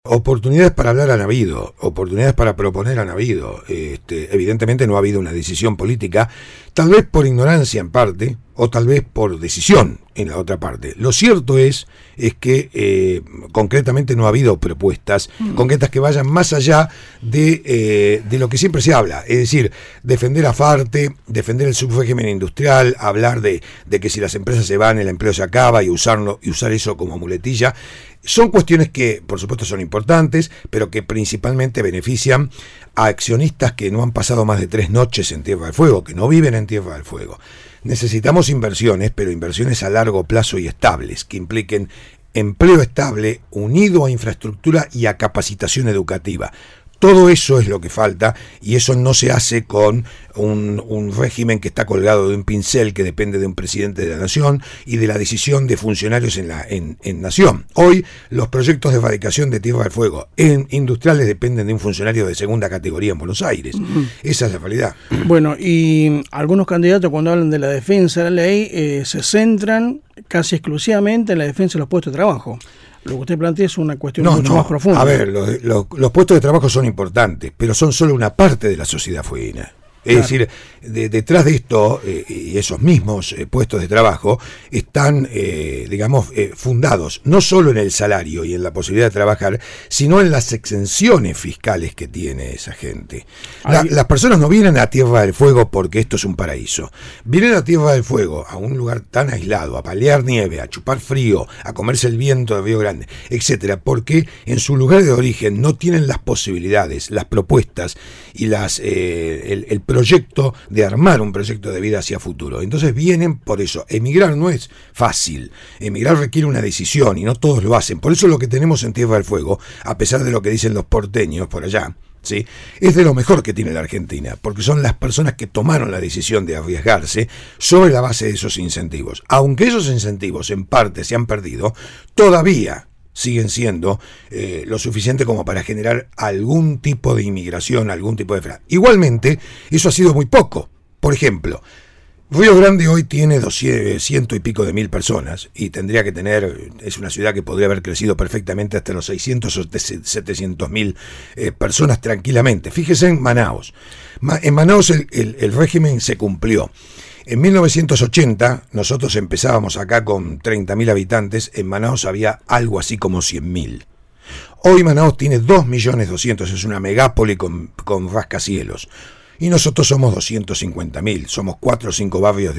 Oportunidades para hablar han habido, oportunidades para proponer han habido. Evidentemente no ha habido una decisión política, tal vez por ignorancia en parte, o tal vez por decisión en la otra parte. Lo cierto es que concretamente no ha habido propuestas concretas que vayan más allá de lo que siempre se habla, es decir, defender a Farte, defender el subrégimen industrial, hablar de que si las empresas se van el empleo se acaba y usar eso como muletilla. Son cuestiones que, por supuesto, son importantes, pero que principalmente benefician a accionistas que no han pasado más de 3 noches en Tierra del Fuego, que no viven en Tierra del Fuego. Necesitamos inversiones, pero inversiones a largo plazo y estables, que impliquen empleo estable, unido a infraestructura y a capacitación educativa. Todo eso es lo que falta, y eso no se hace con un régimen que está colgado de un pincel que depende de un presidente de la nación y de la decisión de funcionarios en nación. Hoy los proyectos de erradicación de Tierra del Fuego industriales dependen de un funcionario de segunda categoría en Buenos Aires. Esa es la realidad. Bueno, y algunos candidatos cuando hablan de la defensa de la ley se centran casi exclusivamente en la defensa de los puestos de trabajo. Lo que usted plantea es una cuestión mucho más profunda. A ver, los puestos de trabajo son importantes, pero son solo una parte de la sociedad fueguina. Es decir, detrás de esto, y esos mismos puestos de trabajo, están, fundados no solo en el salario y en la posibilidad de trabajar, sino en las exenciones fiscales que tiene esa gente. Las personas no vienen a Tierra del Fuego porque esto es un paraíso. Vienen a Tierra del Fuego, a un lugar tan aislado, a palear nieve, a chupar frío, a comerse el viento de Río Grande, etcétera, porque en su lugar de origen no tienen las posibilidades, las propuestas y el proyecto de armar un proyecto de vida hacia futuro. Entonces vienen por eso. Emigrar no es fácil. Emigrar requiere una decisión y no todos lo hacen. Por eso lo que tenemos en Tierra del Fuego, a pesar de lo que dicen los porteños por allá, ¿sí?, es de lo mejor que tiene la Argentina, porque son las personas que tomaron la decisión de arriesgarse sobre la base de esos incentivos. Aunque esos incentivos en parte se han perdido, todavía siguen siendo lo suficiente como para generar algún tipo de inmigración, algún tipo de... Igualmente, eso ha sido muy poco. Por ejemplo, Río Grande hoy tiene 200 y pico de mil personas y tendría que tener, es una ciudad que podría haber crecido perfectamente hasta los 600 o 700 mil personas tranquilamente. Fíjese en Manaos. En Manaos el régimen se cumplió. En 1980 nosotros empezábamos acá con 30.000 habitantes, en Manaos había algo así como 100.000. Hoy Manaos tiene 2.200.000, es una megápoli con rascacielos. Y nosotros somos 250.000, somos 4 o 5 barrios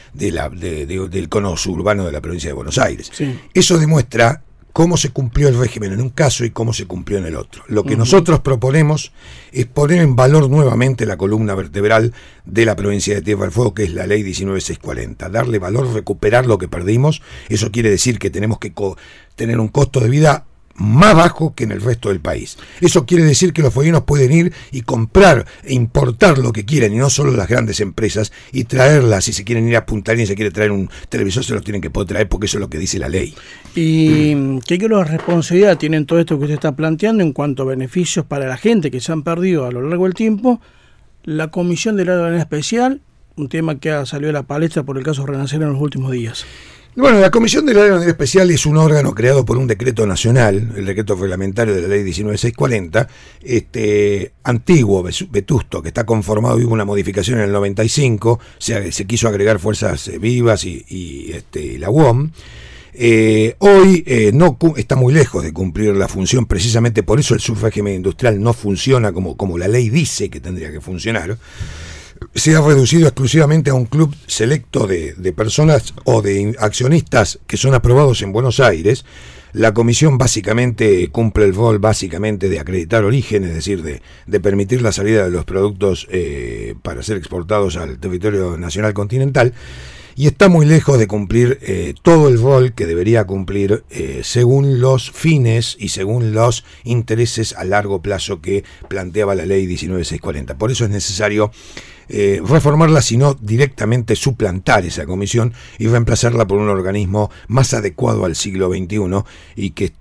del cono suburbano de la provincia de Buenos Aires. Sí. Eso demuestra cómo se cumplió el régimen en un caso y cómo se cumplió en el otro. Lo que nosotros proponemos es poner en valor nuevamente la columna vertebral de la provincia de Tierra del Fuego, que es la ley 19640. Darle valor, recuperar lo que perdimos. Eso quiere decir que tenemos que tener un costo de vida más bajo que en el resto del país. Eso quiere decir que los fueguinos pueden ir y comprar e importar lo que quieran, y no solo las grandes empresas, y traerlas. Si se quieren ir a Punta Arenas y se quiere traer un televisor, se los tienen que poder traer, porque eso es lo que dice la ley. ¿Y qué responsabilidad tienen todo esto que usted está planteando en cuanto a beneficios para la gente que se han perdido a lo largo del tiempo? La Comisión de la Especial, un tema que ha salido a la palestra por el caso Renacer en los últimos días. Bueno, la Comisión de la Ley Especial es un órgano creado por un decreto nacional, el decreto reglamentario de la ley 19640, antiguo, vetusto, que está conformado, hubo una modificación en el 95, se quiso agregar Fuerzas Vivas y la UOM. Hoy no está muy lejos de cumplir la función, precisamente por eso el subrégimen industrial no funciona como la ley dice que tendría que funcionar. Se ha reducido exclusivamente a un club selecto de personas o de accionistas que son aprobados en Buenos Aires. La comisión básicamente cumple el rol de acreditar origen, es decir, de permitir la salida de los productos para ser exportados al territorio nacional continental, y está muy lejos de cumplir todo el rol que debería cumplir según los fines y según los intereses a largo plazo que planteaba la ley 19640. Por eso es necesario reformarla, sino directamente suplantar esa comisión y reemplazarla por un organismo más adecuado al siglo XXI y que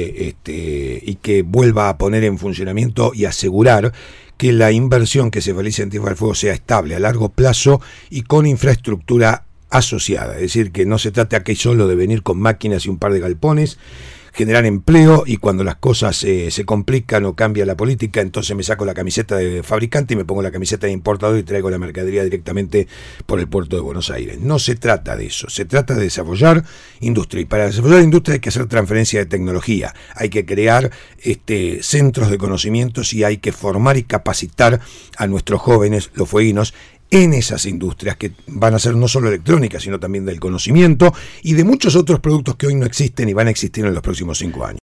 y que vuelva a poner en funcionamiento y asegurar que la inversión que se realice en Tierra del Fuego sea estable a largo plazo y con infraestructura asociada, es decir, que no se trate aquí solo de venir con máquinas y un par de galpones, generar empleo, y cuando las cosas se complican o cambia la política, entonces me saco la camiseta de fabricante y me pongo la camiseta de importador y traigo la mercadería directamente por el puerto de Buenos Aires. No se trata de eso, se trata de desarrollar industria, y para desarrollar industria hay que hacer transferencia de tecnología, hay que crear centros de conocimientos y hay que formar y capacitar a nuestros jóvenes, los fueguinos, en esas industrias que van a ser no solo electrónicas, sino también del conocimiento y de muchos otros productos que hoy no existen y van a existir en los próximos 5 años.